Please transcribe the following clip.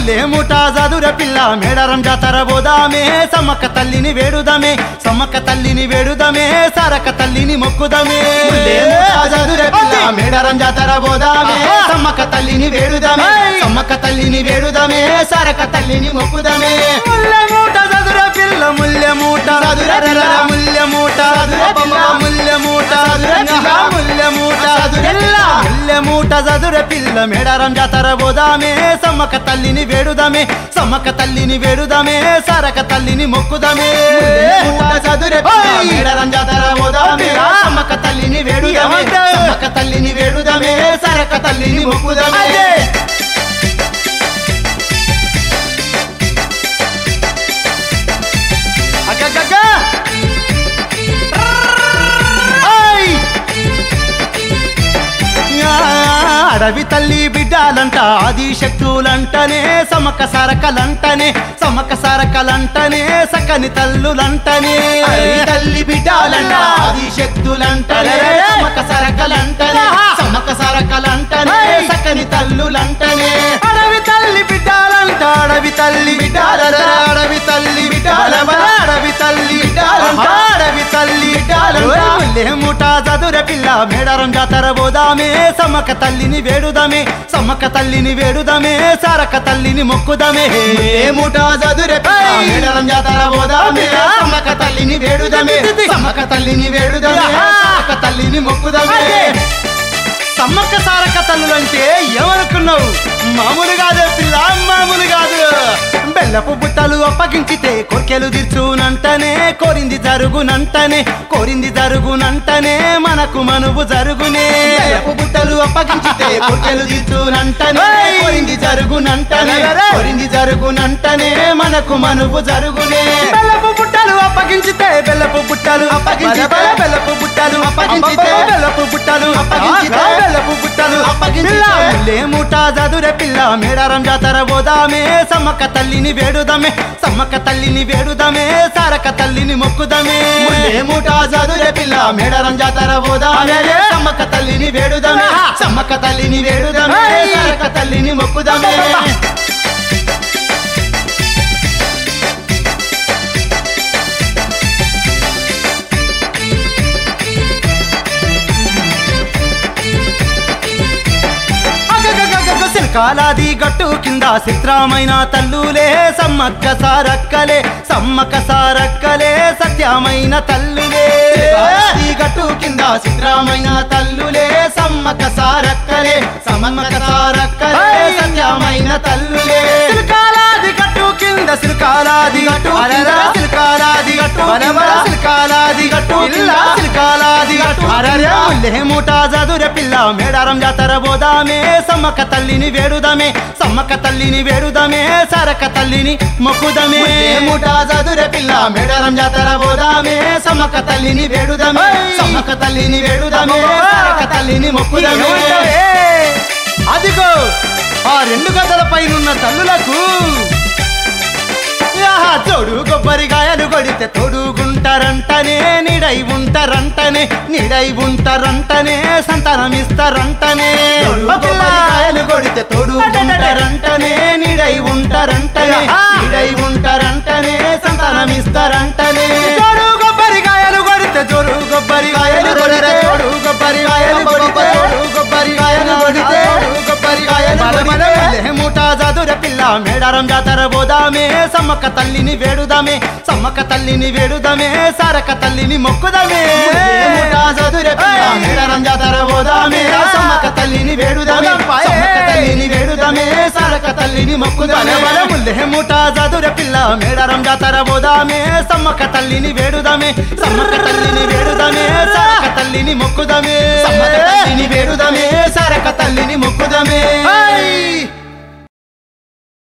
ముల్లే మూట చదుర పిల్ల మేడారం జాతర పోదామే సమ్మక్క తల్లిని వేడుదమే సమ్మక్క తల్లిని వేడుదమే సారక్క తల్లిని మొక్కుదమే ముల్లే మూట చదుర పిల్ల మేడారం జాతర పోదామే సమ్మక్క తల్లిని వేడుదమే సమ్మక్క తల్లిని వేడుదమే సారక్క తల్లిని మొక్కుదమే ముల్లె మూట చదుర పిల్ల ముల్లె మూట చదుర పిల్ల ముల్లె మూట చదుర పిల్ల ముల్లె మూట చదుర పిల్ల ముల్లె మూట చదుర పిల్ల ముల్లె మూట చదుర పిల్ల మేడారం జాతర పోదామే సమ్మక్క తల్లిని వేడుదమే సమ్మక్క తల్లిని వేడుదమే సారక్క తల్లిని మొక్కుదమే చదుర మేడారం జాతర పోదామే సమ్మక్క తల్లిని వేడుదమే సమ్మక్క తల్లిని వేడుదమే సారక్క తల్లిని మొక్కుదమే అడవి తల్లి బిడ్డాలంట ఆది శక్తులంటనే సమ్మక్క సారకలంటనే సమ్మక్క సారకలంటనే సకని తల్లులంటనే తల్లి బిడ్డాలంట ఆది శక్తులంటనే సమ్మక్క సారకలంటనే సమ్మక్క సారకలంటనే సకని తల్లులంటనే అడవి తల్లి బిడ్డాలంట అడవి తల్లి బిడ్డాలంట అడవి తల్లి బిడ్డాలంట అడవి తల్లి బిడ్డాలంట అడవి తల్లి బిడ్డాలంట ముల్లె మూట చదుర పిల్ల మేడారం జాతర పోదామే సమ్మక్క తల్లిని వేడుదమే సమ్మక్క తల్లిని వేడుదమే సారక్క తల్లిని మొక్కుదమే మూట చదుర పిల్ల మేడారం జాతర పోదామే సమ్మక్క తల్లిని వేడుదమే సమ్మక్క తల్లిని వేడుదమే సారక్క తల్లిని మొక్కుదమే సమ్మక్క సారక్క తల్లులంటే ఏమనుకున్నావు మామూలు కాదే పిల్ల మామూలు కాదు బెల్లపు బుట్టలు అప్పగించితే కోర్కెలు తీర్చునంటనే కోరింది జరుగునంటనే కోరింది జరుగునంటనే మనకు మనువు జరుగునే బెల్లపు బుట్టలు అప్పగించితే కోర్కెలు తీర్చునంటనే కోరింది జరుగునంటనే కోరింది జరుగునంటనే మనకు మనువు జరుగునే బెల్లపు బుట్టలు అప్పగించితే బెల్లపు బుట్టలు అప్పగించితే బెల్లపు బుట్టలు అప్పగించితే బెల్లపు బుట్టలు అప్పగించితే బెల్లపు బుట్టలు అప్పగించితే ముల్లె మూట చదుర పిల్ల మేడారం జాతర పోదామే సమ్మక్క తల్లిని వేడుదమే సమ్మక్క తల్లిని వేడుదమే సారక్క తల్లిని మొక్కుదమే ముల్లె మూట చదుర పిల్ల మేడారం జాతర పోదామే సమ్మక్క తల్లిని వేడుదమే సమ్మక్క తల్లిని వేడుదమే సారక్క తల్లిని మొక్కుదమే కాలాది గట్టు కింద చిత్రమైన తల్లులే సమ్మక్క సారక్కలే సమ్మక్క సారక్కలే సత్యమైన తల్లులే గట్టు కింద చిత్రమైన తల్లులే సమ్మక్క సారక్కలే సమ్మక్క సారక్కలే సత్యమైన తల్లులే కాలాది గట్టు కింద సిల్కాలాది గట్టు సిల్కాలాది గట్టు సిల్కాలాది గట్టు సిల్కాలాది గట్టు ముల్లె మూట చదుర పిల్ల మేడారం జాతర పోదామే సమ్మక్క తల్లిని వేడుదమే సమ్మక్క తల్లిని వేడుదమే సారక్క తల్లిని మొక్కుదమే మూట చదుర పిల్ల మేడారం జాతర పోదామే సమ్మక్క తల్లిని వేడుదమే సమ్మక్క తల్లిని వేడుదమే సారక్క తల్లిని మొక్కుదమే అదిగో ఆ రెండు గదల పైనున్న తల్లులకు తోడు కొబ్బరికాయలు కొడితే తోడుగుంటారంటనే నిడై ఉంటారంటనే నిడై ఉంటారంటనే సంతానం ఇస్తారంటనే కొబ్బరికాయలు కొడితే తోడుగుంటారంటనే నిడై ఉంటారంటనే నిడై ఉంటారంటనే సంతానం ఇస్తారంటనే తోడు కొబ్బరికాయలు కొడితే జోరు కొబ్బరికాయలు కొడితే తోడు కొబ్బరికాయలు కొడితే తోడు కొబ్బరికాయలు కొడితే కొబ్బరికాయలు మూట చదుర పిల్ల మేడారం జాతర పోదామే సమ్మక్క తల్లిని వేడుదమే సమ్మక్క తల్లిని వేడుదమే సారక్క తల్లిని మొక్కుదమే మూట చదుర పిల్ల మేడారం జాతర పోదామే సమ్మక్క తల్లిని వేడుదమే సమ్మక్క తల్లిని వేడుదమే సారక్క తల్లిని మొక్కుదమే ముల్లె మూట చదుర పిల్ల మేడారం జాతర పోదామే సమ్మక్క తల్లిని వేడుదమే సమ్మక్క తల్లిని వేడుదమే సారక్క తల్లిని మొక్కుదమే సమ్మక్క తల్లిని వేడుదమే సారక్క తల్లిని మొక్కుదమే